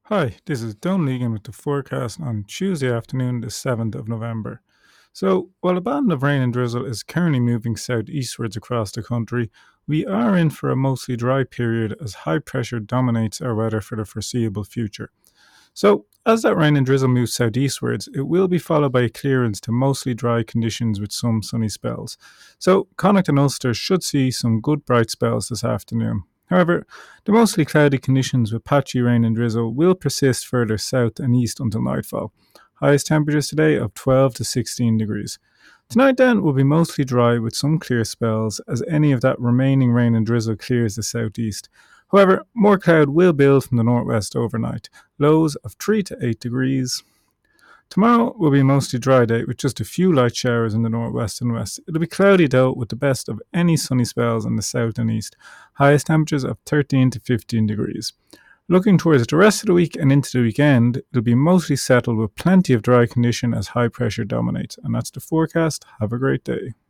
Hi, this is Don Legan with the forecast on Tuesday afternoon, the 7th of November. So, while a band of rain and drizzle is currently moving southeastwards across the country, we are in for a mostly dry period as high pressure dominates our weather for the foreseeable future. So, as that rain and drizzle moves southeastwards, it will be followed by a clearance to mostly dry conditions with some sunny spells. So, Connacht and Ulster should see some good bright spells this afternoon. However, the mostly cloudy conditions with patchy rain and drizzle will persist further south and east until nightfall. Highest temperatures today of 12 to 16 degrees. Tonight then will be mostly dry with some clear spells as any of that remaining rain and drizzle clears the southeast. However, more cloud will build from the northwest overnight, lows of 3 to 8 degrees. Tomorrow will be a mostly dry day with just a few light showers in the northwest and west. It'll be cloudy though with the best of any sunny spells in the south and east. Highest temperatures of 13 to 15 degrees. Looking towards the rest of the week and into the weekend, it'll be mostly settled with plenty of dry condition as high pressure dominates. And that's the forecast. Have a great day.